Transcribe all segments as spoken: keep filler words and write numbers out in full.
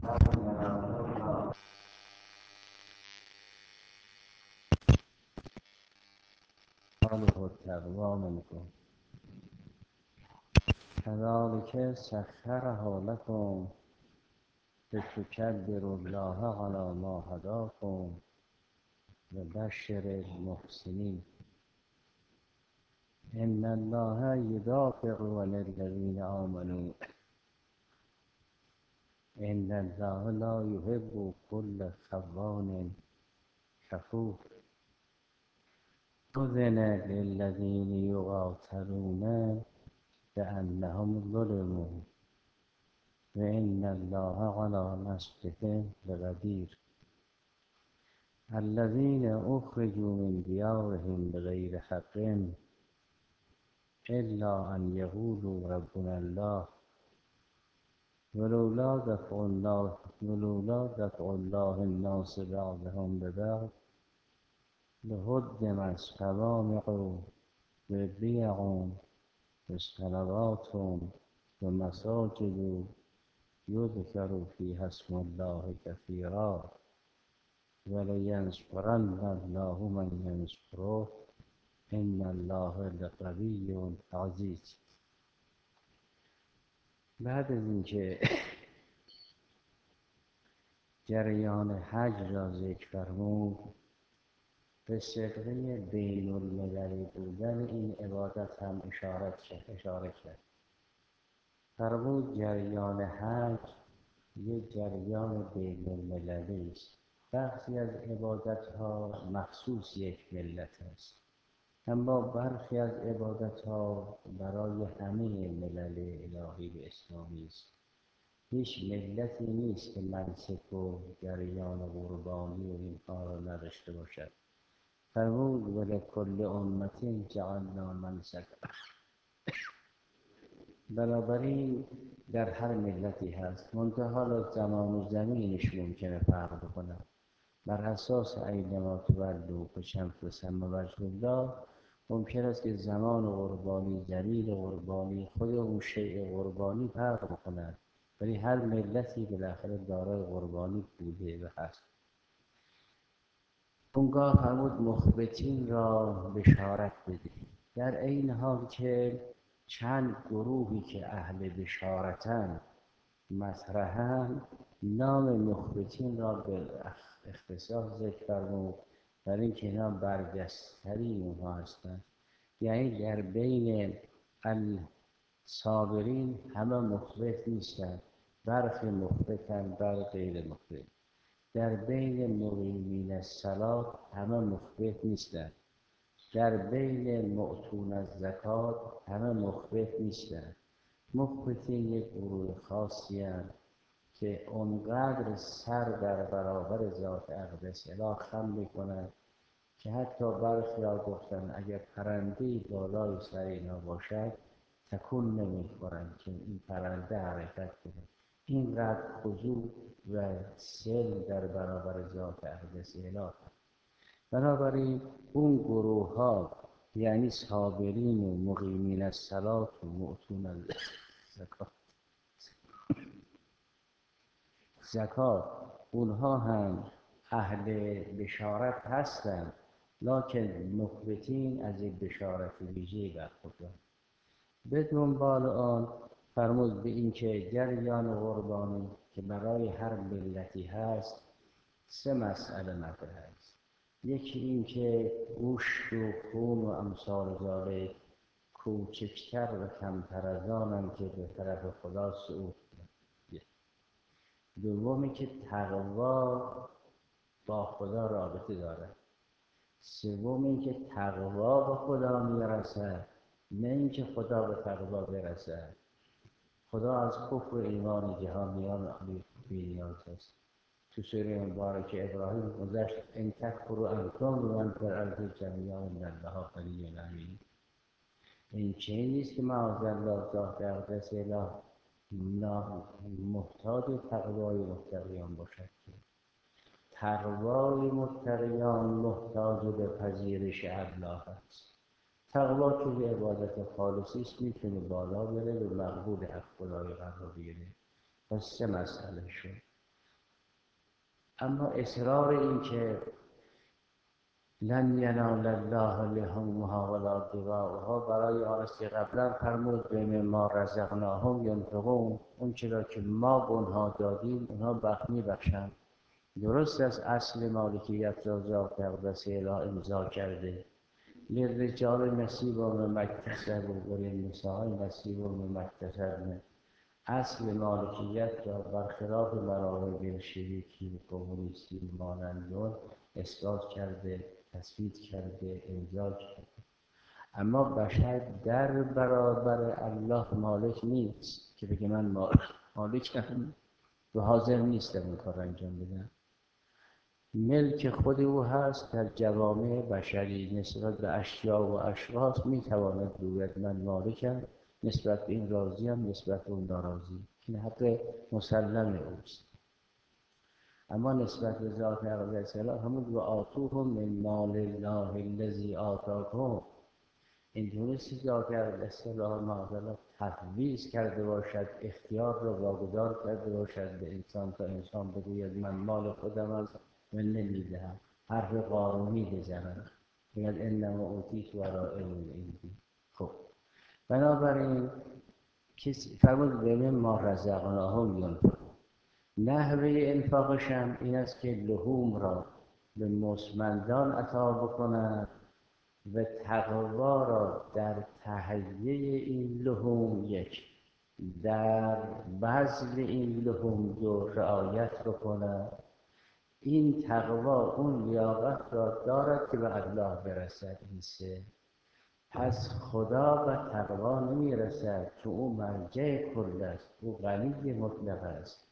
و تقوا منكم كذلك سخرها لكم لتكبروا الله على ما هداكم وبشر المحسنين إن الله يدافع عن الذين آمنوا إن الله لا يحب كل خوان كفور أذن للذين يقاتلون بأنهم ظلموا وإن الله على نصرهم لقدير الذين أخرجوا من ديارهم بغير حق إلا أن يقولوا ربنا الله ولولا دفع الله ولولا دفع الله الناس بعضهم ببعض لهدمت صوامع وبيع وصلوات ومساجد يذكر فيها اسم الله كثيرا ولينصرن الله من ينصره إن الله لقوی عزیز. بعد از اینکه جریان حج را ذکر فرمود، به صدقه بین المللی بودن این عبادت هم اشاره کرد اشاره کرد فرمود جریان حج یک جریان بین المللی است. برخی از عبادت‌ها مخصوص یک ملت است، اما برخی از عبادت‌ها برای همه ملل الهی اسلامی است. هیچ ملتی نیست که منسک و جریان قربانی و اینها را نداشته باشد. فرمود ولکل امة جعلنا منسکا. بنابراین در هر ملتی هست، منتها حالا زمان و زمینش ممکنه فرق بکنه. بر اساس اینما تولوا فشمس ثم وجه الله ممکن است که زمان قربانی، زمین قربانی، خود اون شیء قربانی فرق بکنه، ولی هر ملتی بالاخره دارای قربانی بوده و هست. اونگاه فرمود مخبتین را بشارت بده، در این حال که چند گروهی که اهل بشارتن مطرحن، نام مخبتین را به اختصاص ذکر فرمود، برای اینکه اینا برجسته‌ترین اونها هستند. یعنی در بین الصابرین همه مخبت نیستند، برخی مخبتند بر غیر مخبت. در بین مقیمین الصلاة همه مخبت نیستند، در بین معطون الزکات همه مخبت نیستند. مخبتین یک گروه خاصی هستند که اونقدر سر در برابر ذات اقدس اله خم میکنند که حتی برخی ها گفتن اگر پرنده‌ای بالای سر اینا باشد تکون نمیخورند که این پرنده حرکت کنه. اینقدر خضوع و سل در برابر ذات اقدس اله. بنابراین اون گروه ها یعنی صابرین و مقیمین الصلاة و معطون الزکات زکات اونها هم اهل بشارت هستند، لکن مخبتین از این بشارت ویژه‌ای برخوردارند. به دنبال آن فرمود به این که جریان قربانی که برای هر ملتی هست سه مسئله مطرح است. یکی این که گوشت و خون و امثال ذالک کوچکتر و کمتر از آنند که به طرف خدا صعود کنند. دومی که تقوا با خدا رابطه دارد. سوم این که تقوا به خدا میرسد، نه اینکه خدا به تقوا برسد. خدا از کفر و ایمان جهانیان بی‌نیاز است. تو سوره مبارکه ابراهیم گذشت ان تکفروا انتم و من فی الارض جمیعا ان الله غنی حمید. این چیزی نیست که معاذالله ذات اقدس اله محتاج تقوای متقیان باشد. تقوای متقیان محتاج به پذیرش الله است. تقوا که عبادت خالصی است میتونه بالا بره و مقبول حق خدای قرار بگیره. پس سه مسئله شد. اما اصرار این که لن ینال الله لحومها ولا دماؤها برای آن است که قبلا فرمود بین ما رزقناهم ینفقون، اون چرا که ما به اونها دادیم اونها بخت میبخشند. درست از اصل مالکیت را ذات اقدس اله امضا کرده، للرجال نصیب مما اکتسبوا وللنساء نصیب مما اکتسبن. اصل مالکیت را برخلاف منابع شریکی کمونیستی مانند اون اثبات کرده، تثبیت کرده، امضا کرده. اما بشر در برابر الله مالک نیست که بگه من مالکم و حاضر نیستم این کار انجام بدم. ملک خود او هست. در جوامع بشری نسبت به اشیاء و اشخاص میتواند بگوید من مالکم، نسبت به این راضیم، نسبت به اون ناراضی. این حق مسلم اوست. اما نسبت به ذات اقدس اله همون و آتوهم من مال الله الذی آتاکم، این نیست ذات اقدس اله معاذالله تفویض کرده باشد، اختیار را واگذار کرده باشد به انسان تا انسان بگوید من مال خودم از من نمیدهم، حرف قانونی بزنم، بگوید انما اوتیت وراء علم عندی. خب بنابراین کسی فرمود بین ما رزقناهم ینفقون، نحوه انفاقشم این است که لحوم را به مستمندان عطا بکنند و تقوا را در تهیه این لحوم یک، در بذل این لحوم دو رعایت بکنند. این تقوا اون لیاقت را دارد که به الله برسد. این سه پس خدا و تقوا نمی رسد که او مرجع کل است، او غنی مطلق است.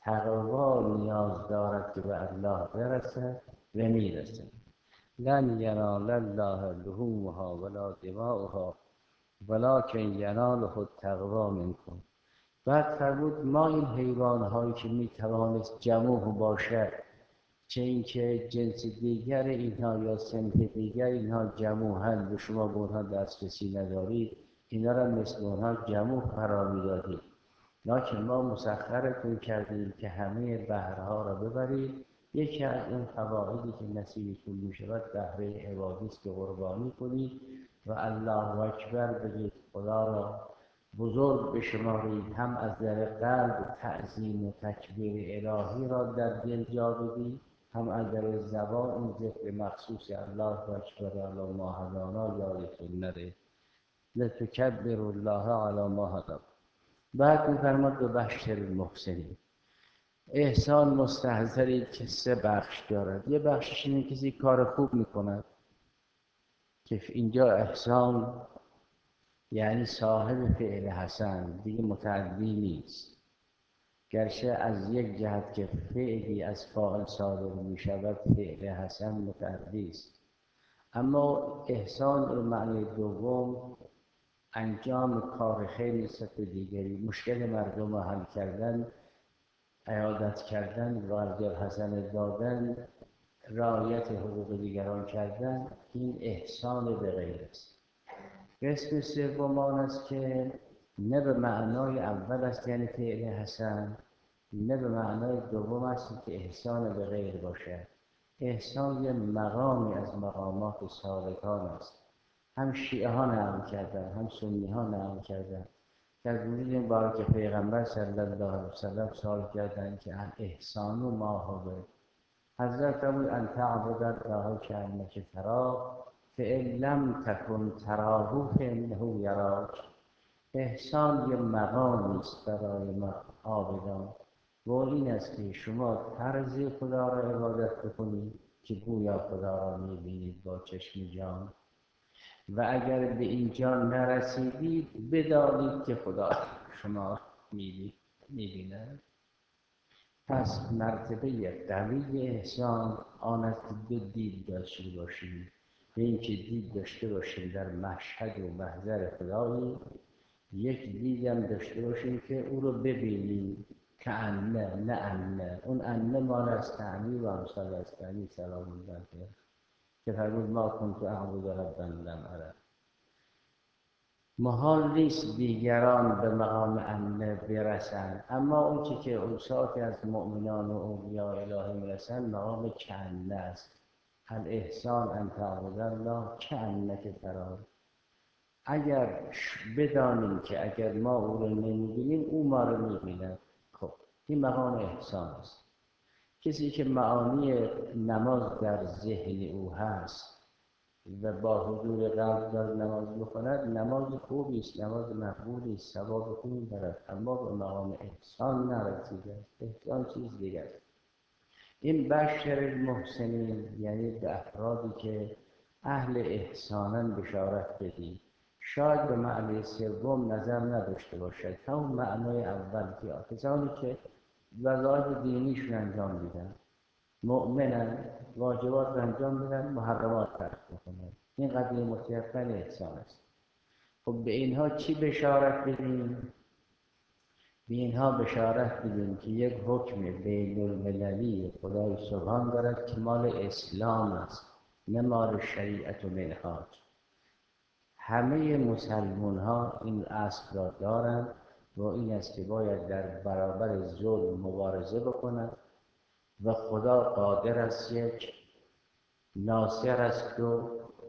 تقوا نیاز دارد که به الله برسد و می رسد. لن ینال الله لحومها ولا دماؤها ولکن یناله التقوا منکم. بعد فرمود ما این حیوان‌هایی که می توانست جموع باشد، چه اینکه جنس دیگر اینها یا صنف دیگر اینها جموع‌اند و شما به اونها دسترسی ندارید، اینا را مثل اونها جموع قرار می‌دادید. لکن ما مسخرتون کردیم که همه بحرها را ببرید. یکی از این فوائدی که نصیبتون می‌شود بهره عبادی است که قربانی کنید و الله اکبر بگید، خدا را بزرگ بشمارید، هم از در قلب تعظیم و تکبیر الهی را در دل جا بدید، هم از در زبان اون ذکر مخصوص الله اکبر علی ما هدانا یادتون نره، لتکبروا الله علی ما هدانا. بعد می‌فرماد به بشر المحسنین، احسان مستحضرید که سه بخش دارد. یه بخشش اینه کسی کار خوب میکند که اینجا احسان یعنی صاحب فعل حسن، دیگه متعدی نیست، گرچه از یک جهت که فعلی از فاعل صادر می شود فعل حسن متعدی است. اما احسان به معنی دوم انجام کار خیر نسبت به دیگری، مشکل مردم را حل کردن، عیادت کردن، ورد حسن دادن، رعایت حقوق دیگران کردن، این احسان به غیر است. قسم سوم آن است که نه به معنای اول است یعنی فعل حسن، نه به معنای دوم است که احسان به غیر باشد. احسان یه مقامی از مقامات سالکان است. هم شیعه ها نقل کردن، هم سنی ها نقل کردن. در وجود مبارک پیغمبر صلی الله علیه وسلم سوال کردند که احسان و ما هو. حضرت فرمود ان تعبد الله کانک تراه فان لم تکن تراه فانه یراک. احسان یه مقامی است برای ما عابدان و این است که شما طرز خدا را عبادت بکنید که گویا خدا را می‌بینید با چشم جان، و اگر به اینجا نرسیدید بدانید که خدا شما می‌بیند. پس مرتبه قوی احسان آن است که دو دید داشته باشیم، به اینکه دید داشته باشیم در مشهد و محضر خدایی، یک دیدم داشته باشیم که او رو ببینیم که انه نه انه، اون انه مال از تعنی و امثال از تعنی سلام الله که فرمود ما کنت اعبد ربا لم اره. محال نیست دیگران به مقام امنه برسند، اما اون چی که اوصافی از مؤمنان و اولیاء الهی میرسند مقام کأنه است. الاحسان ان تعبد الله کأنک تراه. اگر بدانیم که اگر ما او رو نمیبینیم او ما رو میبیند، خب این مقام احسان است. کسی که معانی نماز در ذهن او هست و با حضور قلب داره نماز میخواند، نماز خوبی است، نماز مقبولی است، ثواب خوبی دارد، اما به مقام احسان نرسیده. احسان چیز دیگر است. این بشر المحسنین یعنی به افرادی که اهل احسانن بشارت بدید. شاید به معنی سوم نظر نداشته باشد، همون معنای اول که کسانی که وظایف دینیشون انجام میدن، مؤمنن، واجبات رو انجام میدن، محرمات ترک میکنن. این قضیه متيقن احسان است. خب به اینها چی بشارت بدیم؟ به اینها بشارت بدیم که یک حکم بین المللی خدای سبحان دارد که مال اسلام است، نه مال شریعت و منهاج. همه مسلمان ها این اصل را دارند و این است که باید در برابر ظلم مبارزه بکنند و خدا قادر است یک، ناصر است دو،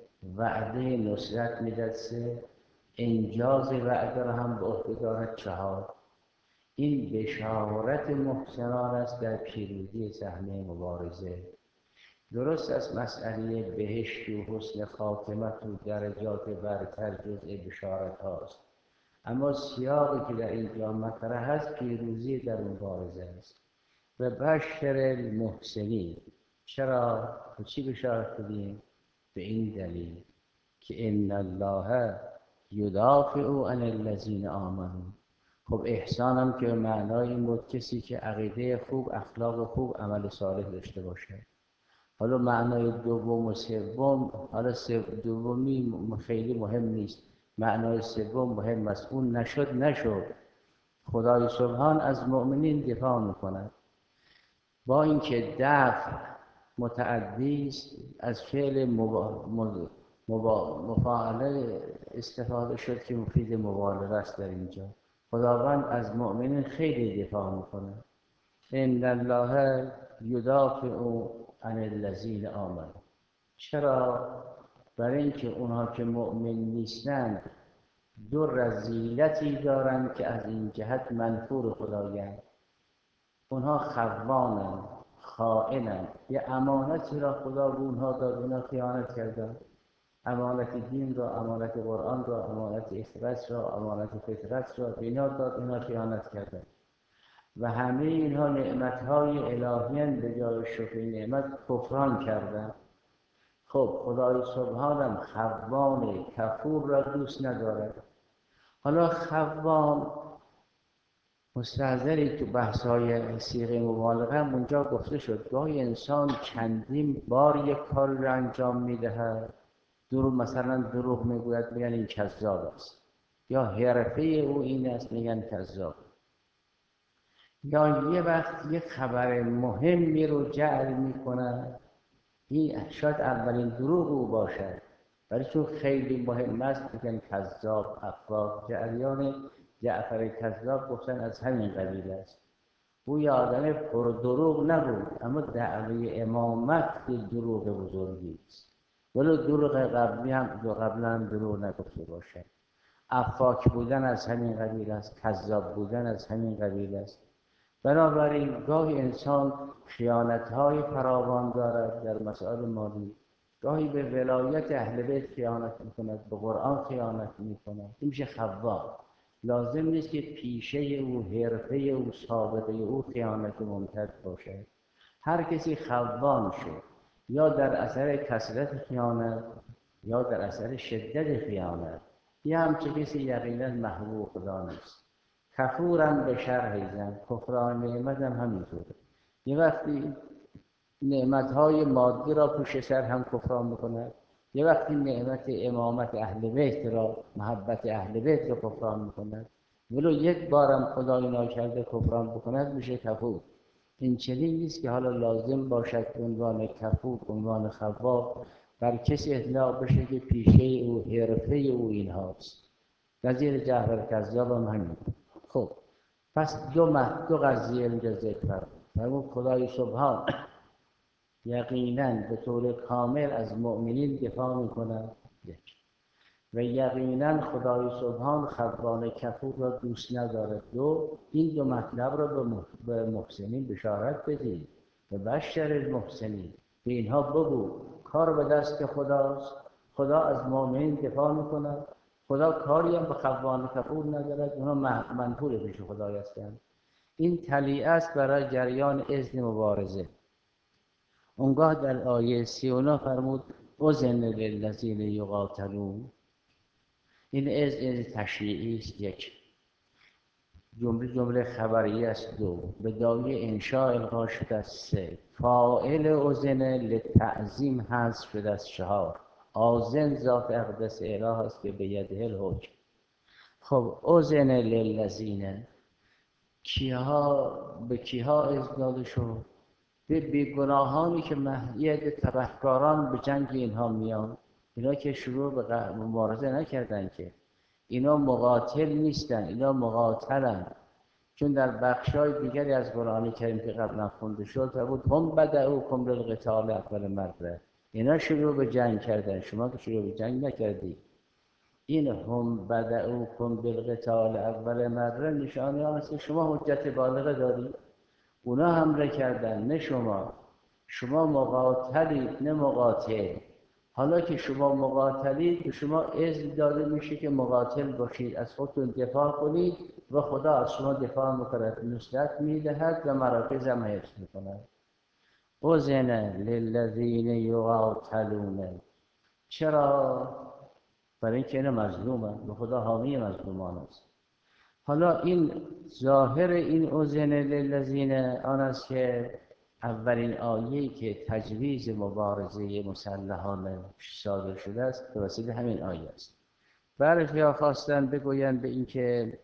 وعده نصرت میدهد سه، انجاز وعده را هم به عهده دارد چهار. این بشارت محسنان است در پیروزی صحنه مبارزه. درست است مسئله بهشت و حسن خاتمت و درجات برتر جزء بشارت هاست، اما سیاقی که در اینجا مطرح هست پیروزی در مبارزه است. و بشر المحسنین، چرا؟ به چی بشارت بدیم؟ به این دلیل که ان الله یدافع عن الذین آمنوا. خب احسان هم که به معنای این بود کسی که عقیده خوب، اخلاق خوب، عمل صالح داشته باشه. حالا معنای دوم و سوم، حالا دومی خیلی مهم نیست، معنای سوم مهم است. اون نشد نشد، خدای سبحان از مؤمنین دفاع میکند. با اینکه دفع متعدی است، از فعل مبا... مبا... مفاعله استفاده شد که مفید مبالغه است در اینجا. خداوند از مؤمنین خیلی دفاع میکنه. ان الله یدافع عن الذین آمنوا. چرا؟ برای اینکه اونها که مؤمن نیستند دو رذیلتی دارند که از این جهت منفور خدایند. اونها خوانند، خائنند. یه امانتی را خدا به اونها داد، اونها خیانت کردند. امانت دین را، امانت قرآن را، امانت اخلاص را، امانت فطرت را به اینا داد، اینا خیانت کردند. و همه اینها نعمت‌های الهی‌اند، به جای شکر نعمت کفران کردند. خب خدای سبحانم خوان کفور را دوست ندارد. حالا خوان مستحضری تو بحث‌های صیغه مبالغه هم اونجا گفته شد، گاهی انسان چندین بار یک کار را انجام می‌دهد، دروغ مثلا دروغ میگوید میگن این کذاب است، یا حرفه او این است میگن کذاب، یا یه وقت یک خبر مهمی رو جعل میکنه، این شاید اولین دروغ او باشد ولی چون خیلی مهم است میگن کذاب، افاق. جریان جعفر کذاب گفتن از همین قبیل است. او یه آدم پر دروغ نبود، اما دعوی امامت دروغ بزرگی است، ولو دروغ قبلی هم قبلا هم دروغ نگفته باشد. افاک بودن از همین قبیل است، کذاب بودن از همین قبیل است. بنابراین گاهی انسان خیانت‌های فراوان دارد در مسائل مالی، گاهی به ولایت اهل بیت خیانت می‌کند، به قرآن خیانت می‌کند. این میشه خوان. لازم نیست که پیشه او، حرفه او، سابقه او خیانت ممتد باشد. هر کسی خوان شد، یا در اثر کثرت خیانت یا در اثر شدت خیانت. یه همچه کسی یقینا محبوب خدا نیست. کفورم به شرح زن، کفران نعمت هم همینطور. یه وقتی نعمت‌های مادی را پشت سر هم کفران می‌کند، یه وقتی نعمت امامت اهل بیت را، محبت اهل بیت را کفران می‌کند. ولو یک بارم خدای ناکرده کفران بکند میشه کفور. این چنین نیست که حالا لازم باشد عنوان کفور، عنوان خواب بر کسی اطلاق بشه که پیشه او، حرفه او این هاست. نظیر جعفر کذاب هم همین. خب پس دو مح دو قضیه اینجا ذکر فرمود. فرمود خدای سبحان یقیناً به طور کامل از مؤمنین دفاع میکند، یک. و یقیناً خدای سبحان خوان کفور را دوست ندارد. دو، این دو مطلب را به محسنین بشارت بدید، به بشر المحسنین، به اینها بگو کار به دست خداست، خدا از مؤمنین دفاع میکند، خدا کاری هم به خوان کفور ندارد، اونها منفور پیش خدای هستند. این طلیعه است برای جریان اذن مبارزه. اونگاه در آیه سی و نه فرمود اذن للذین یقاتلون. این اذن تشریعی است، یک. جمله جمله خبری است، دو. به دایه انشاء القا شده است، سه. فاعل اذن للتعظیم حذف شده است، چهار. آذن ذات اقدس اله است که به یده الحکم. خب اذن للذین، کیها به کیها اذن داده شد؟ به بیگناهانی که یه تبهکاران به جنگ اینها میان. اینا که شروع به مبارزه نکردن، که اینا مقاتل نیستن، اینا مقاتلن. چون در بخشای دیگری از قرآن کریم که قبلا خونده شد فرمود هم بدؤکم للقتال اول مره. اینا شروع به جنگ کردن، شما که شروع به جنگ نکردی. این هم بدؤکم بالقتال اول مره نشانه آن است که شما حجت بالغه دارید. اونا حمله کردن نه شما. شما مقاتلید نه مقاتل. حالا که شما مقاتلید به شما اذن داده میشه که مقاتل باشید، از خودتون دفاع کنید و خدا از شما دفاع میکند، نصرت میدهد و مراکز هم حفظ میکند. اذن للذین یقاتلون. چرا؟ برای اینکه اینا مظلومند و خدا حامی مظلومان است. حالا این ظاهر این اذن للذین آن است که اولین آیه‌ای که تجویز مبارزه مسلحانه صادر شده است توسط همین آیه است. برخی‌ها خواستند بگویند به اینکه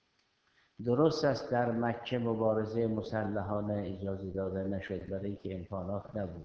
درست است در مکه مبارزه مسلحانه اجازه داده نشد برای اینکه امکانات نبود،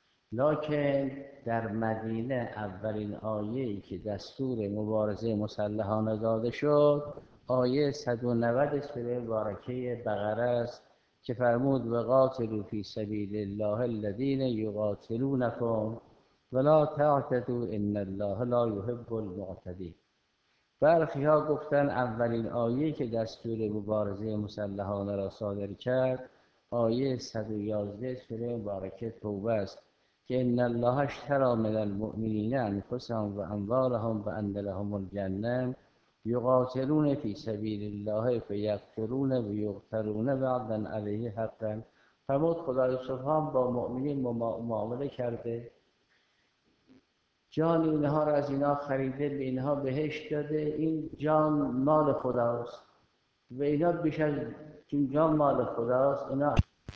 لکن در مدینه اولین آیه‌ای که دستور مبارزه مسلحانه داده شد آیه صد و نود سوره مبارکه بقره است که فرمود و قاتلوا فی سبیل الله الذین یقاتلونکم ولا تعتدوا ان الله لا یحب المعتدین. برخی‌ها گفتن اولین آیه‌ای که دستور مبارزه مسلحانه را صادر کرد آیه صد و یازده سوره مبارکه توبه است که ان الله اشتری من المؤمنین انفسهم و اموالهم بان لهم الجنه یقاتلون فی سبیل الله فیقتلون و یقتلون وعدا علیه حقا. فرمود خدای سبحان با مؤمنین معامله کرده، جان اینها را از اینها خریده، به اینها بهشت داده، این جان مال خداست و اینا بیش از چون جان مال خداست اینا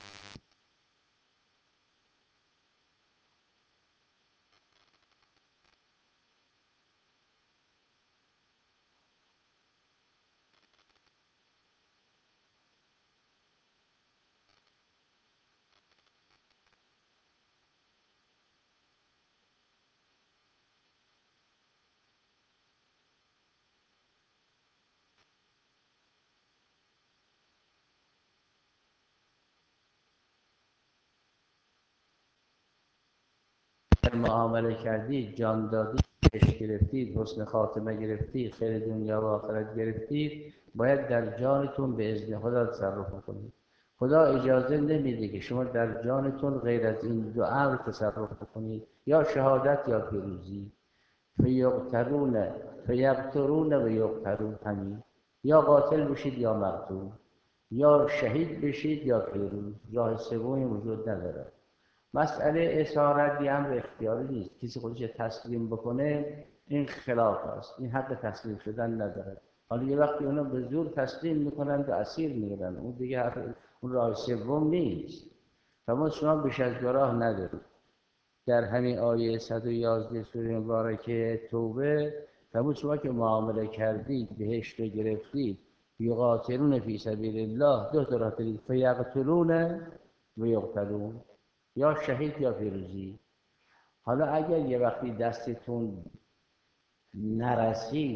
معامله کردید، جان دادید، عشق گرفتید، حسن خاتمه گرفتید، خیر دنیا و آخرت گرفتید، باید در جانتون به اذن خدا تصرف کنید. خدا اجازه نمیده که شما در جانتون غیر از این دو امر تصرف کنید، یا شهادت یا پیروزی. فیقتلون فیقتلون و یقتلون، همین، یا قاتل بشید یا مقتول، یا شهید بشید یا پیروز، راه سومی وجود نداره. مسئله اسارت یه امر اختیاری نیست، کسی خودش تسلیم بکنه این خلاف است، این حق تسلیم شدن نداره. حالا یه وقتی اونا به زور تسلیم میکنن و اسیر میگیرن، اون دیگه اون راه سوم نیست. اما شما بیش از دو راه ندارید. در همین آیه صد و یازده سوره مبارکه توبه فرمود شما که معامله کردید، بهشت رو گرفتید، یقاتلون فی سبیل الله، دو تا راه دارید، فیقتلون و یقتلون، یا شهید یا پیروزی. حالا اگر یه وقتی دستتون نرسید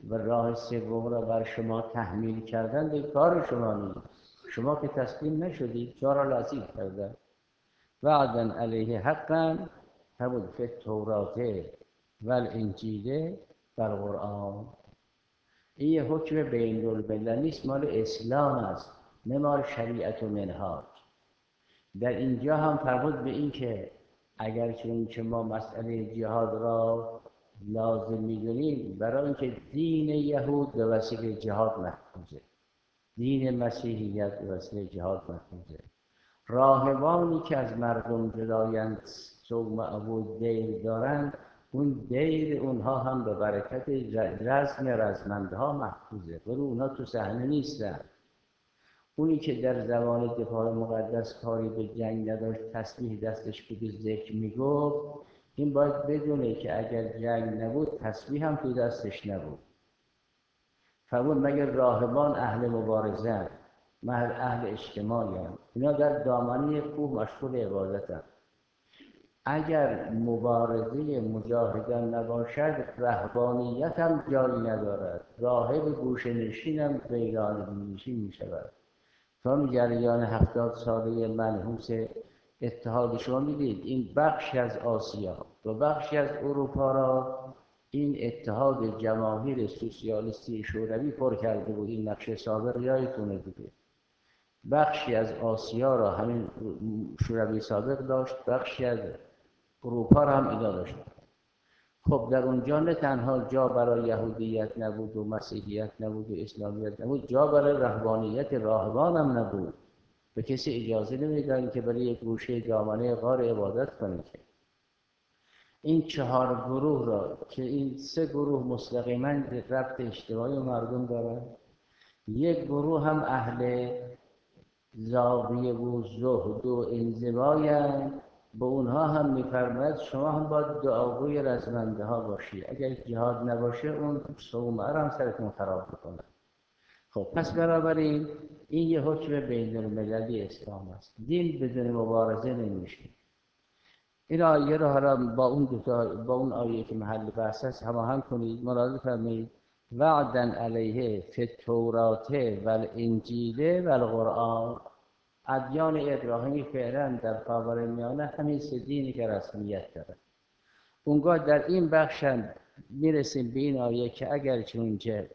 و راه سوم را بر شما تحمیل کردن به کار شما نیست. شما که تسلیم نشدید، شما را لذیذ کردن. وعدا علیه حقا همون فی التورات و الانجیل و القرآن. این یه حکم بین المللی نیست، مال اسلام است، نه مال شریعت و منهاج. در اینجا هم فرمود به این که اگر چون که ما مسئله جهاد را لازم می‌دونیم، برای اینکه دین یهود به وسیله جهاد محفوظه، دین مسیحیت به وسیله جهاد محفوظه. راهبانی که از مردم جدایند، صومعه و دیر دارند، اون دیر اونها هم به برکت رزم رزمنده ها محفوظه، ولی اونها تو صحنه نیستن. اونی که در زمان دفاع مقدس کاری به جنگ نداشت، تسبیح دستش بود و ذکر میگفت، این باید بدونه که اگر جنگ نبود تسبیح هم تو دستش نبود. فرمود مگر راهبان اهل مبارزه، محل اهل اجتماعی هم. اینا در دامنه کوه مشغول عبادت هم. اگر مبارزه مجاهدان نباشد، رهبانیت هم جایی ندارد، راهب گوشه نشین هم غیران نشین می شود. تا جریان هفتاد ساله منحوس اتحاد شما میدید، این بخشی از آسیا و بخشی از اروپا را این اتحاد جماهیر سوسیالیستی شوروی پر کرده بود. این نقشه سابق یادتونه دیگه. بخشی از آسیا را همین شوروی سابق داشت، بخشی از اروپا را هم اینا داشت. خب در اونجا نه تنها جا برای یهودیت نبود و مسیحیت نبود و اسلامیت نبود، جا برای رهبانیت راهبان هم نبود. به کسی اجازه نمیدادن که برای یک گوشه دامنه غار عبادت کنه. که این چهار گروه را که این سه گروه مستقیما ربط اجتماعی و مردم دارن، یک گروه هم اهل زاویه و زهد و انزوایند، به اونها هم میفرماید شما هم باید دعاگوی رزمنده ها باشی، اگر جهاد نباشه اون صومعه هم سرتون خراب بکنه. خب پس بنابراین این یه حکم بین المللی اسلام است. دین بدون مبارزه نمیشه. این آیه رو حالا با اون دو تا با اون آیه که محل بحث است هماهنگ کنید. ملاحظه فرمایید وعدا علیه فی التورات و الانجیل و القرآن. ادیان ابراهیمی فعلا در خاورمیانه همین سه دینی که رسمیت داره. اونگاه در این بخش میرسیم به این آیه که اگر چونکه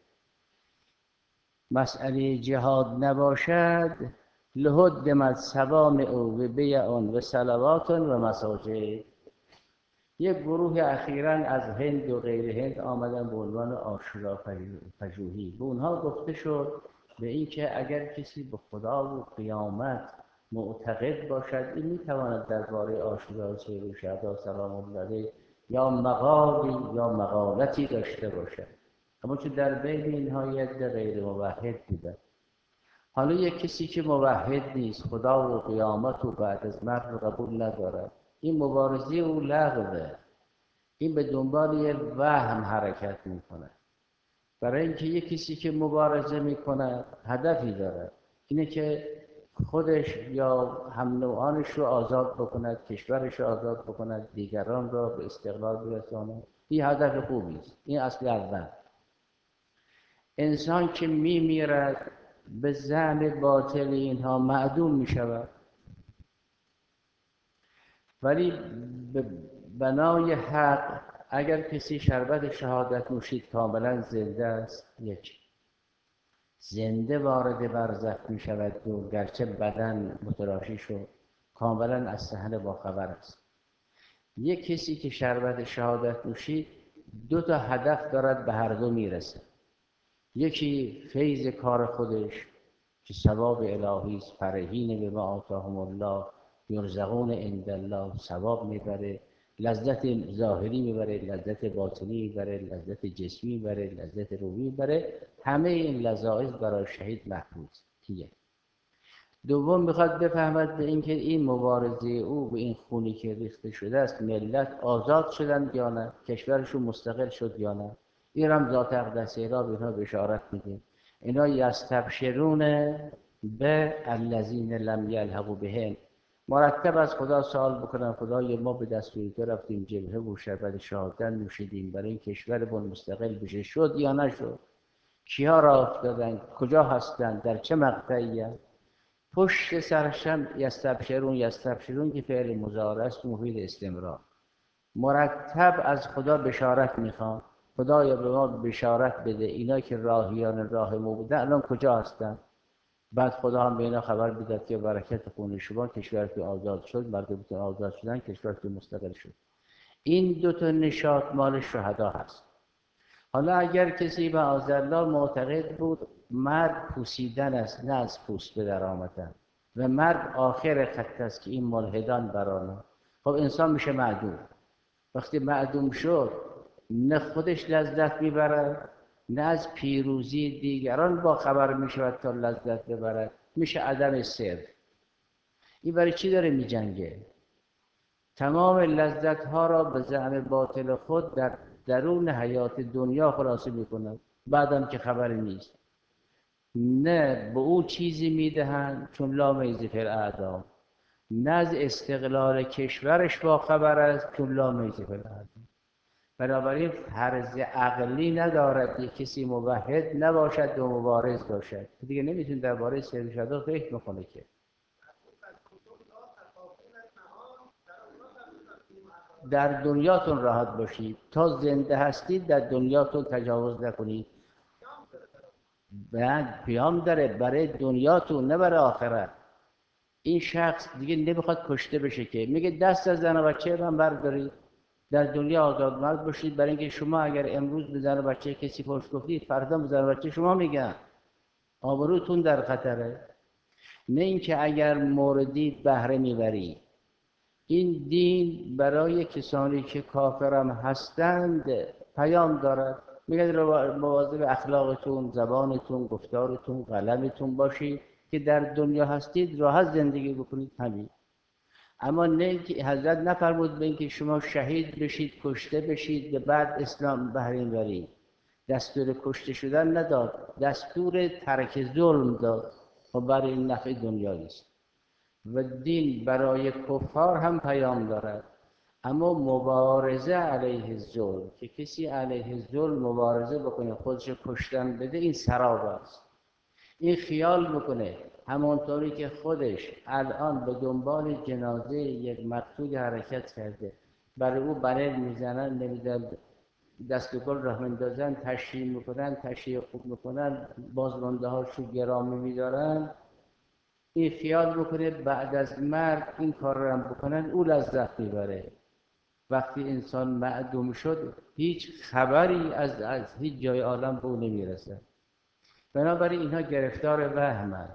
مسئله جهاد نباشد، لهدمت صوامع و بیع و صلوات و مساجد. یک گروه اخیراً از هند و غیر هند آمدن به عنوان عاشورا پژوهی. به اونها گفته شد به این که اگر کسی به خدا و قیامت معتقد باشد، این میتواند درباره عاشورا و سیر و شهدا سلام الله علیه یا مقالی یا مقالتی داشته باشد. اما چون در بین اینها یک غیر موحد بوده. حالا یک کسی که موحد نیست، خدا و قیامت و بعد از مرگ قبول ندارد، این مبارزه او لغوه. این به دنبال یک وهم حرکت میکنه. برای اینکه یک کسی که مبارزه میکنه هدفی داره، اینه که خودش یا هم نوعانش رو آزاد بکند، کشورش رو آزاد بکند، دیگران را به استقلال برساند. این هدف خوبی است. این اصل اول. انسان که میمیرد به زعم باطل اینها معدوم میشود، ولی به بنای حق اگر کسی شربت شهادت نوشید کاملا زنده است، یک زنده وارد برزخ می شود و گرچه بدن متلاشی شد کاملا از صحنه باخبر است. یک کسی که شربت شهادت نوشید دو تا هدف دارد، به هر دو میرسه. یکی فیض کار خودش که ثواب الهی است، فرحین به ما آتاهم الله یرزقون عند الله، ثواب میبره، لذت ظاهری میبره، لذت باطنی میبره، لذت جسمی میبره، لذت روحی میبره. همه این لذایذ برای شهید محفوظ کیه. دوم میخواد بفهمد به اینکه این مبارزه او به این خونی که ریخته شده است، ملت آزاد شدن یا نه، کشورشون مستقل شد یا نه. این هم ذات اقدسی را به اینها بشارت میده. اینا یستبشرون به الذین لم یلحقوا بهم، مرتب از خدا سوال بکنن خدای ما به دستور تو رفتیم جبهه و شربت شهادت نوشیدیم برای این کشورمون مستقل بشه، شد یا نشد؟ کیا راه افتادن؟ کجا هستن؟ در چه مقطعی؟ پشت سرشم یستبشرون، یستبشرون که فعل مضارع است مفید استمرار. مرتب از خدا بشارت میخوان، خدایا به ما بشارت بده اینا که راهیان راه ما بودن الان کجا هستن؟ بعد خدا هم به اینا خبر میداد که برکت خون شما کشورتون آزاد شد، مردمتون آزاد شدن، کشورتون مستقل شد. این دو تا نشاط مال شهدا هست. حالا اگر کسی به معاذالله معتقد بود مرگ پوسیدن است نه از پوست به در آمدن و مرگ آخر خط است که این ملحدان برانه، خب انسان میشه معدوم. وقتی معدوم شد نه خودش لذت میبرد نه از پیروزی دیگران با خبر میشود تا لذت ببرد، میشه عدم صرف. این برای چی داره میجنگه؟ تمام لذت ها را به زعم باطل خود در درون حیات دنیا خلاصه میکنند، بعدم که خبری نیست. نه به او چیزی میدهند چون لا میز فی الاعدام، نه از استقلال کشورش با خبر است چون لا میز فی الاعدام. بنابراین فرض عقلی ندارد که کسی موحد نباشد و مبارز باشد. دیگه نمیتون درباره سر شهدا فکر میکنه که در دنیاتون راحت باشید، تا زنده هستید در دنیاتون تجاوز نکنید. بعد پیام داره برای دنیاتون نه برای آخرت. این شخص دیگه نمیخواد کشته بشه که میگه دست از زن و بچه من بردارید، در دنیا آزاد مرد باشید، برای اینکه شما اگر امروز به زن و بچه کسی فحش گفتید فردا به زن و بچه شما میگن، آبروتون در خطره. نه اینکه اگر موردید بهره میبرید. این دین برای کسانی که کافرم هستند پیام دارد، میگه مواظب اخلاقتون، زبانتون، گفتارتون، قلمتون باشید که در دنیا هستید راحت زندگی بکنید. همین. اما نه اینکه حضرت نفرمود به اینکه شما شهید بشید، کشته بشید و بعد اسلام بهره برید. دستور کشته شدن نداد، دستور ترک ظلم داد و برای این نفع دنیایی است. و دین برای کفار هم پیام دارد، اما مبارزه علیه ظلم، که کسی علیه ظلم مبارزه بکنه خودش کشتن بده، این سراب است. این خیال بکنه همانطوری که خودش الان به دنبال جنازه یک مقتول حرکت کرده، برای او بلل میزنن، نمیدن دست و گل راه مندازن، تشییع میکنن، تشییع خوب میکنن، بازمانده هاشو گرامی میدارن، این خیال بکنه بعد از مرگ این کار رو هم بکنن او لذت میبره. وقتی انسان معدوم شد هیچ خبری از, از هیچ جای عالم به او نمیرسه. بنابراین اینها گرفتار وهمند.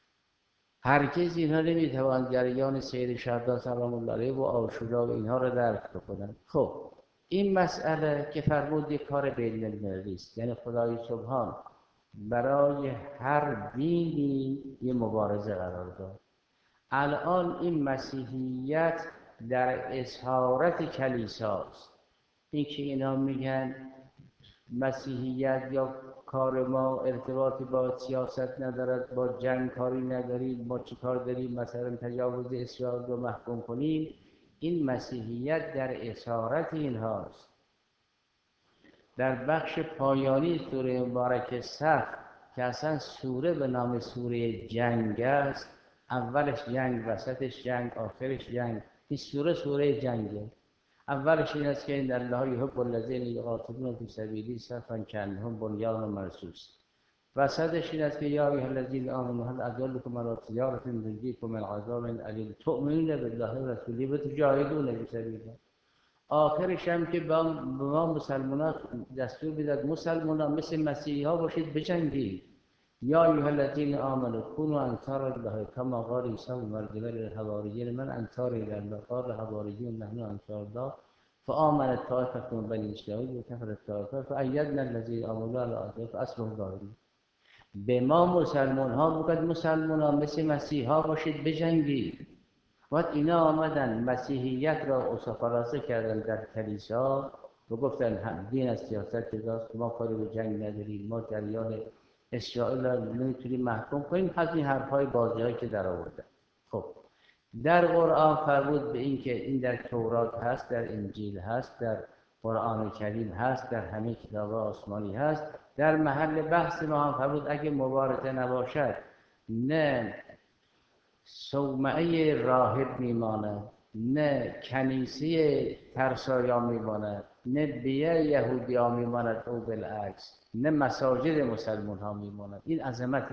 هرگز اینها نمیتوان جریان سیر شهدا سلام الله علیه و عاشورا و اینها رو درک بکنن. خب این مسئله که فرمود یک کار بین المللی است، یعنی خدای سبحان برای هر دینی یه مبارزه قرار داد. الان این مسیحیت در اسارت کلیساست. این که اینا میگن مسیحیت یا کار ما ارتباطی با سیاست ندارد، با جنگ کاری نداریم، ما چی کار داریم مثلا تجاوز اسرائیل رو محکوم کنیم، این مسیحیت در اسارت اینهاست. در بخش پایانی سوره مبارک صف که اصلا سوره به نام سوره جنگ است، اولش جنگ، وسطش جنگ، آخرش جنگ. این سوره سوره جنگه. اولش این است که این الله یحب الذین یقاتلون فی سبیله صفا کانهم بنیان مرصوص. وسطش این است که یا ایها الذین آمنوا هل ادلکم علی تجارة تنجیکم من عذاب الیم تؤمنون بالله و رسوله و تجاهدون فی سبیله. آخرش هم که با ما مسلمانان دستور میداد مسلمانان مثل مسیحی ها باشید بجنگید. یا ایها الذین آمنوا کونوا انصار الله کما قال عیسی بمریم للحواریین من انصار الله قال الحواریون نحن انصار الله فآمنت طائفة من بنی اسرائیل و کفرت طائفة فأیدنا الذین آمنوا علی عدوهم فاصبحوا ظاهرین. به ما مسلمان ها بگید مسلمانان مثل مسیحی ها باشید بجنگید. وقت اینا آمدن مسیحیت را اصفراسه کردن در کلیسا و گفتن هم دین از سیاست جداست، ما کاری به جنگ نداریم، ما جریان اسرائیل را نمیتونیم محکوم کنیم. از این حرفهای بازی‌هایی که در آوردن. خب در قرآن فرمود به این که این در تورات هست، در انجیل هست، در قرآن کریم هست، در همه کتاب آسمانی هست. در محل بحث ما هم فرمود اگه مبارزه نباشد نه صومعه راهب میماند، نه کنیسه ترسایا میماند، نه بیه یهودی ها میماند او بالعکس، نه مساجد مسلمان ها میماند. این عظمت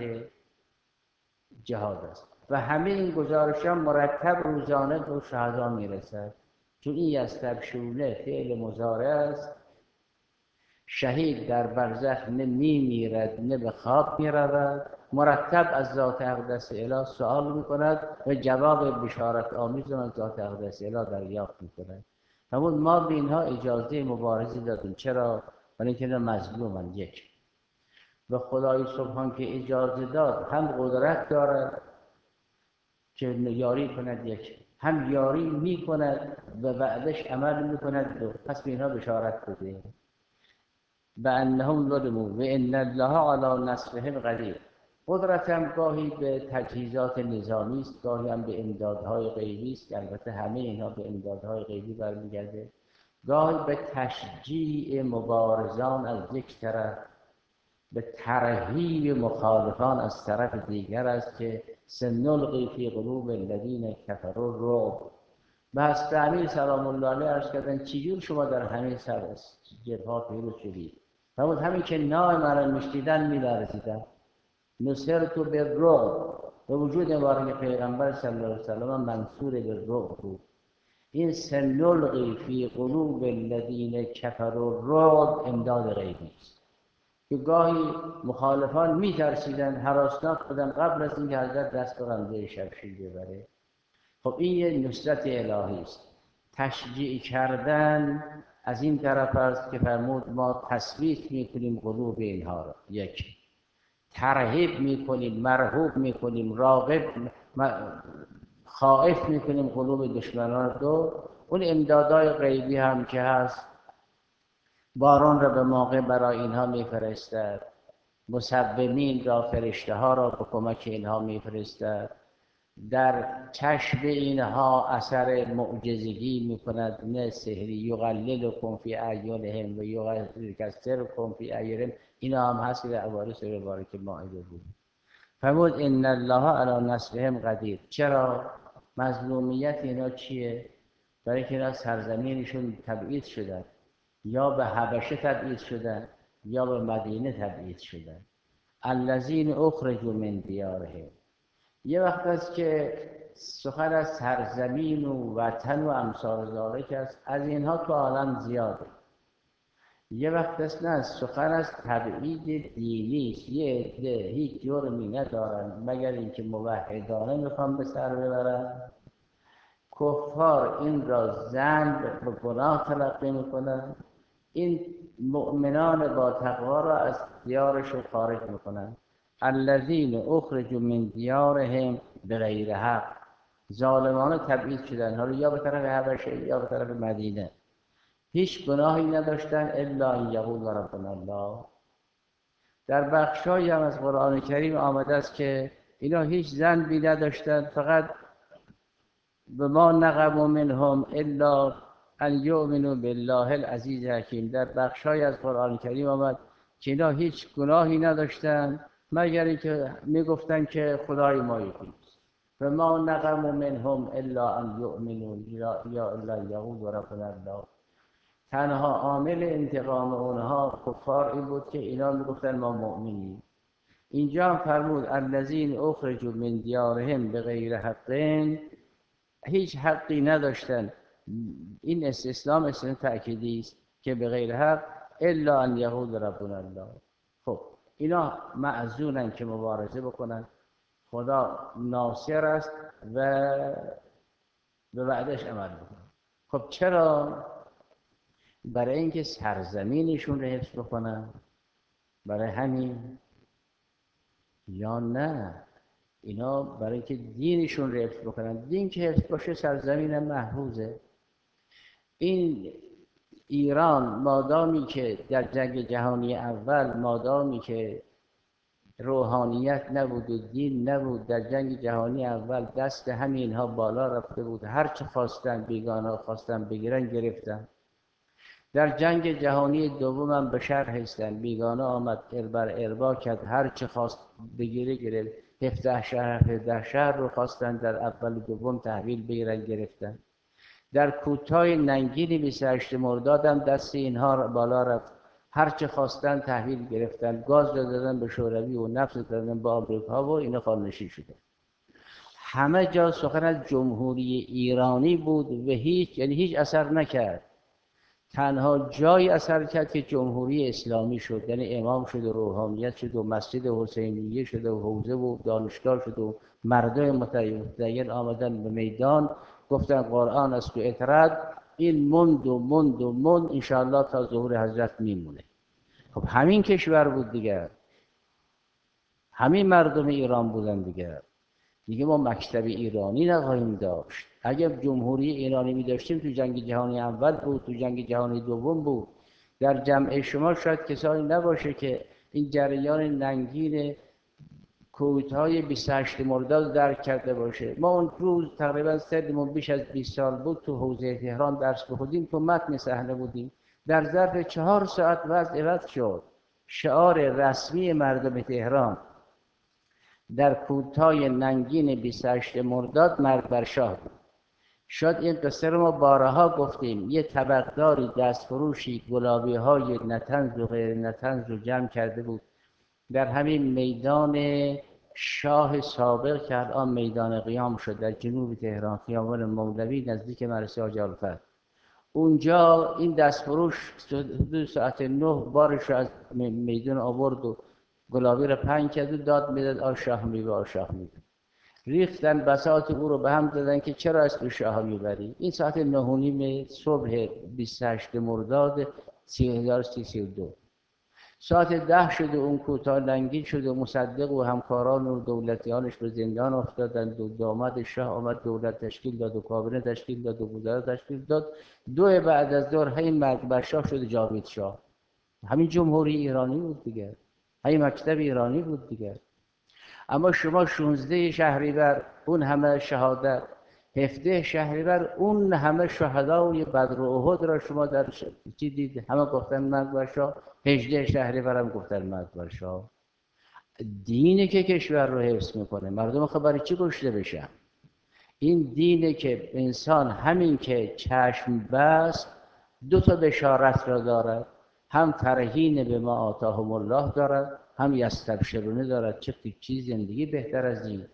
جهاد است و همه این گزارش ها مرتب روزانه به شهدا میرسد، چون این یستبشرون فعل مضارع است. شهید در برزخ نه میمیرد نه به خواب میرود، مرتب از ذات اقدس اله سوال میکند و جواب بشارت آمیز از ذات اقدس اله دریافت میکند. همون ما به اینها اجازه مبارزه دادیم. چرا؟ برای اینکه اینا مظلومن. یک، و خدای سبحان که اجازه داد هم قدرت دارد که یاری کند، یک هم یاری میکند و وعدش عمل میکند، دو پس به اینها بشارت بده به انهم ظلموا و ان الله علی نصرهم قدیر. قدرت هم گاهی به تجهیزات نظامی است، گاهی هم به امدادهای غیبی است، البته همه اینها به امدادهای غیبی برمیگرده، گاهی به تشجیع مبارزان از یک طرف، به ترهیب مخالفان از طرف دیگر است که سنلقی فی قلوب الذین کفروا الرعب. بستانی سلام الله علیه عرض کردن چجور شما در همین سر جبهات پیروز شدید؟ فرمود همین که نام مرا میشنیدن میلرزیدن. نصرت بالرعب، به وجود مبارک پیغمبر صلی الله علیه وسلم منصور بالرعب بود. این سنلقی فی قلوب الذین کفروا الرعب امداد غیبی است که گاهی مخالفان میترسیدن، هراسناک بودن قبل از اینکه حضرت دست به غمزه شمشیر ببره. خب این یه نصرت الهی است. تشجیع کردن از این طرف است که فرمود ما تثبیت میکنیم قلوب اینها را، یک ترهیب میکنیم، مرهوب میکنیم، راغب خائف میکنیم قلوب دشمنان. دو اون امدادهای غیبی هم که هست، باران را به موقع برای اینها میفرستد، مسببین را، فرشته ها را به کمک اینها میفرستد، در چشم اینها اثر معجزگی میکند، نه سحری. یقللکم فی اعینهم و یکثرکم فی اعیرهم، اینا هم هست که در عبارت سوره مبارکه مائده بود. فرمود ان الله علی نصرهم قدیر. چرا؟ مظلومیت اینا چیه؟ برای اینکه اینا سرزمینشون تبعید شدن، یا به حبشه تبعید شدن یا به مدینه تبعید شدن. الذین اخرجوا من دیارهم. یه وقت است که سخن از سرزمین و وطن و امثال ذالک است، از اینها تو عالم زیاده. یه وقت است نه، سخن از تبعید دینی است. یه عده هیچ جرمی ندارن مگر اینکه موحدانه میخوان به سر ببرن. کفار این را ذنب و گناه تلقی میکنن، این مؤمنان با تقوا را از دیارشون خارج میکنن. الذین اخرجوا من دیارهم بغیر حق. ظالمان تبعید شدن، حالا یا به طرف حبشه یا به طرف مدینه، هیچ گناهی نداشتن الا ان یقولوا ربنا الله. در بخشایی هم از قرآن کریم آمده است که اینا هیچ ذنبی نداشتن، فقط به ما نقموا منهم الا ان یؤمنوا بالله العزیز الحکیم. در بخشای از قرآن کریم آمد که اینا هیچ گناهی نداشتن مگر اینکه میگفتن که خدای ما یکی است. و ما نقموا منهم الا ان یؤمنوا یا الا یقولوا ربنا الله. تنها عامل انتقام اونها کفار این بود که اینا میگفتن ما مؤمنیم. اینجا هم فرمود الذین اخرجوا من دیارهم بغیر حق، هیچ حقی نداشتن. این استسلام استسلام تأکیدی است که به غیر حق الا ان یقولوا ربنا الله. خب اینا معذورن که مبارزه بکنن، خدا ناصر است و به وعدش عمل بکنن. خب چرا؟ برای اینکه سرزمینشون رو حفظ بکنن، برای همین؟ یا نه اینا برای اینکه دینشون رو حفظ بکنن؟ دین که حفظ باشه سرزمین محفوظه. این ایران مادامی که در جنگ جهانی اول، مادامی که روحانیت نبود و دین نبود. در جنگ جهانی اول دست همینها بالا رفته بود، هر چه خواستن بیگانه خواستن بگیرن گرفتن. در جنگ جهانی دوم هم به شر هستن، بیگانه آمد اربر اربا کرد، هر چه خواست بگیره گرفت. هفده شهر هفده شهر رو خواستن در اول دوم تحویل بگیرن گرفتن. در کوتاه ننگین بیست و هشت مرداد هم دست اینها بالا رفت، هر چه خواستن تحویل گرفتن. گاز رو دادن به شوروی و نفت رو دادن به آمریکا و اینا خامنشی شده. همه جا سخن از جمهوری ایرانی بود و هیچ یعنی هیچ اثر نکرد. تنها جایی اثر کرد که جمهوری اسلامی شد، یعنی امام شد و روحانیت شد و مسجد حسینیه شد و حوزه و دانشگاه شد و مردم متدین آمدن به میدان گفتن قرآن است و اطرد. این مند و مند و مند انشاءالله تا ظهور حضرت میمونه. خب همین کشور بود دیگر، همین مردم ایران بودن دیگر. دیگه ما مکتب ایرانی نخواهیم داشت. اگر جمهوری ایرانی می داشتیم تو جنگ جهانی اول بود، تو جنگ جهانی دوم بود. در جمع شما شاید کسانی نباشه که این جریان ننگین کوتاه بیست و هشت مرداد درک کرده باشه. ما اون روز تقریبا سنمون بیش از بیست سال بود، تو حوزه تهران درس بخونیم، تو متن صحنه بودیم. در ظرف چهار ساعت وضع عوض شد. شعار رسمی مردم تهران در کوتاه ننگین بیست و هشت مرداد مرگ بر شاه بود. شاید این قصه رو ما بارها گفتیم. یه طبقداری دستفروشی گلابی های نطنز و غیر نطنز رو جمع کرده بود در همین میدان شاه سابق که الان میدان قیام شد در جنوب تهران، خیابان مولوی نزدیک مدرسه حاج الفت. اونجا این دستفروش حدود ساعت نه بارش رو از میدان آورد و گلابی رو پنگ کرد و داد میداد آ شاه میوه آ شاه میوه. ریختن بساط او رو به هم دادن که چرا از تو شاه میبری. این ساعت نه و نیم صبح بیست و هشت مرداد هزار و سیصد و سی و دو. ساعت ده شده اون کوتاه ننگین شده و مصدق و همکاران و دولتیانش به زندان افتادند و داماد شاه آمد دولت تشکیل داد و کابینه تشکیل داد و وزرا تشکیل داد. دو بعد از ظهر همین مرگ بر شاه شده جاوید شاه. همین جمهوری ایرانی بود دیگه، همین مکتب ایرانی بود دیگه. اما شما شانزده شهریور اون همه شهادت، هفده شهریور اون همه شهدای بدر و احد را شما در چی دید؟ همه گفتن مرگ بر شاه. هجده شهریور هم گفتن مرگ بر شاه. دینه که کشور رو حفظ میکنه. مردم خبری چی کشته بشن؟ این دینه که انسان همین که چشم بست دو تا بشارت را دارد، هم ترهین به ما آتاهم الله دارد، هم یستبشرونه دارد. چه چیز زندگی بهتر از این؟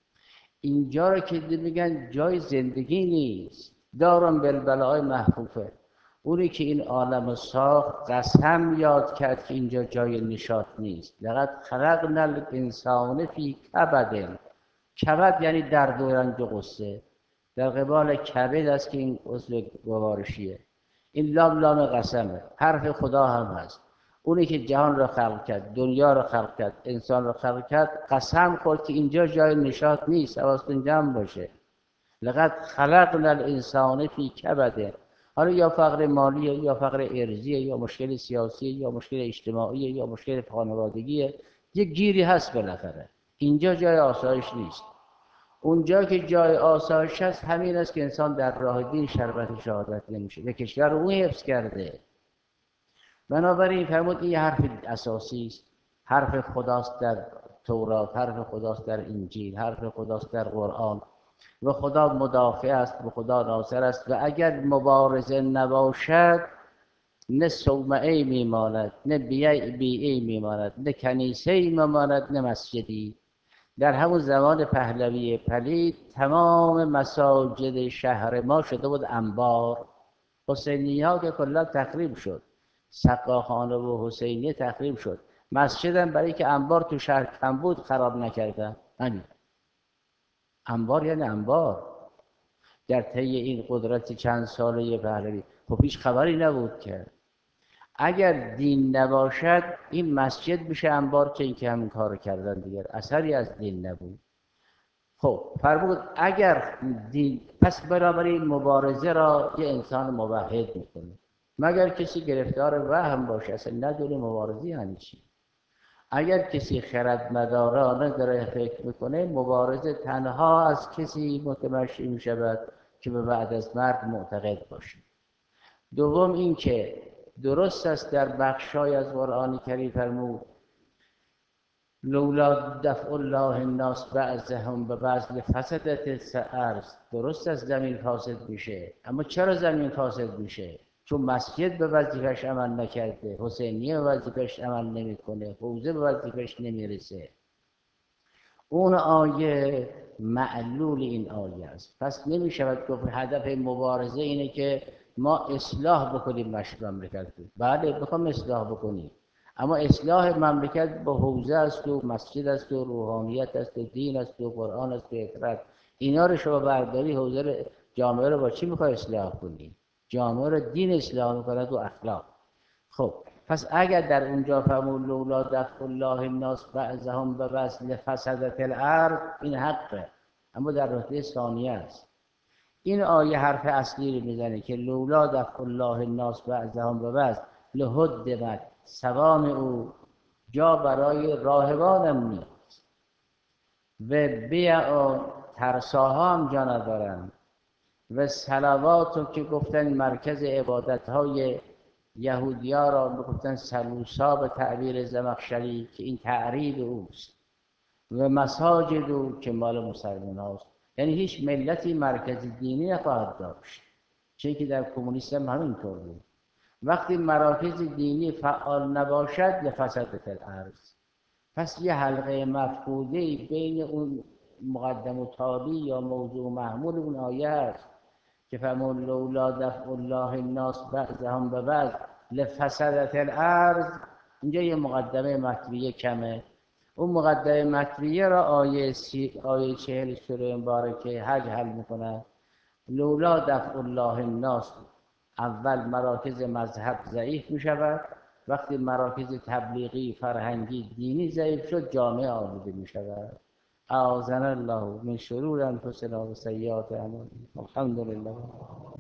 اینجا را که میگن جای زندگی نیست، دارم بالبلای محفوفه. اونی که این عالم ساخت قسم یاد کرد که اینجا جای نشاط نیست. لقد خلقنا الانسان فی کبد. کبد یعنی درد و رنج و غصه. در قبال کبد است که این عضو گوارشیه. این لام لام قسمه، حرف خدا هم هست. اونی که جهان را خلق کرد، دنیا را خلق کرد، انسان را خلق کرد، قسم خورد که اینجا جای نشاط نیست. حواستون جمع باشه. لقد خلقنا الانسان فی کبد. حالا یا فقر مالیه یا فقر ارضیه یا مشکل سیاسی یا مشکل اجتماعی یا مشکل خانوادگیه، یک گیری هست بالاخره. اینجا جای آسایش نیست. اونجا که جای آسایش هست همین است که انسان در راه دین شربت شهادت نمیشه. به کشور رو اون حفظ کرده. بنابراین فرمود این حرف اساسی است. حرف خداست در تورات، حرف خداست در انجیل، حرف خداست در قرآن. و خدا مدافع است و خدا ناصر است. و اگر مبارزه نباشد نه صومعه میماند، نه بیعه میماند، نه کنیسه میماند، نه مسجدی. در همون زمان پهلوی پلید تمام مساجد شهر ما شده بود انبار. حسینی ها که کلا تخریب شد، سقاخانه و حسینیه تخریب شد. مسجدم برای که انبار تو شهر کم بود خراب نکردن. همین انبار یعنی انبار. در طی این قدرت چند ساله پهلوی خب هیچ خبری نبود که اگر دین نباشد این مسجد میشه انبار، که این که همین کار کردن دیگر اثری از دین نبود. خب فرمود اگر دین، پس برابر مبارزه را یه انسان موحد میکنه. مگر کسی گرفتار وهم باشه اصلا ندونه مبارزه یعنی چی. اگر کسی خردمدارانه داره فکر میکنه مبارزه تنها از کسی متمشی میشود که به بعد از مرگ معتقد باشه. دوم اینکه درست است در بخشای از قرآن کریم فرمود لولا دفع الله الناس بعضهم ببعض لفسدت الارض. درست است زمین فاسد میشه، اما چرا زمین فاسد میشه؟ چون مسجد به وظیفش عمل نکرده، حسینیه به وظیفش عمل نمیکنه، حوزه به وظیفش نمیرسه. اون آیه معلول این آیه است. پس نمیشود گفت هدف مبارزه اینه که ما اصلاح بکنیم مملکت. بله بخوام اصلاح بکنیم، اما اصلاح مملکت با حوزه است و مسجد است و روحانیت است و دین است و قرآن است و اطرت. اینا رو شما برداری حوزه جامعه رو با چی میخوای اصلاح کنی؟ جامعه رو دین اصلاح میکند و اخلاق. خب پس اگر در اونجا فرمود لولا دفع الله الناس بعضهم ببعض لفسدت الارض، این حقه، اما در رتبه ثانیه است. این آیه حرف اصلی رو میزنه که لولا دفع الله الناس بعضهم ببعض لهدمت صوامع، جا برای راهبانم نیست و بیع ترساها هم جا ندارن و صلواتو که گفتن مرکز عبادت های یهودی ها را میگفتن سلوسا به تعبیر زمخشری که این تعریب اوست و مساجد او که مال مسلمان هاست. یعنی هیچ ملتی مرکز دینی نخواهد داشت، چه که در کمونیسم همینطور بود. وقتی مراکز دینی فعال نباشد لفسدت الارض. پس یه حلقه مفقوده بین اون مقدم و تالی یا موضوع محمول اون آیه است که فرمود لولا دفع الله الناس بعضهم ببعض لفسدت الارض. اینجا یه مقدمه مطویه کمه. اون مقدمه مطویه را آیه سی آیه چهل سوره مبارکه حج حل میکنه. لولا دفع الله الناس، اول مراکز مذهب ضعیف میشود، وقتی مراکز تبلیغی فرهنگی دینی ضعیف شد جامعه آلوده میشود. اعاذنا الله من شرور انفسنا و سیئات اعمالنا. الحمدلله.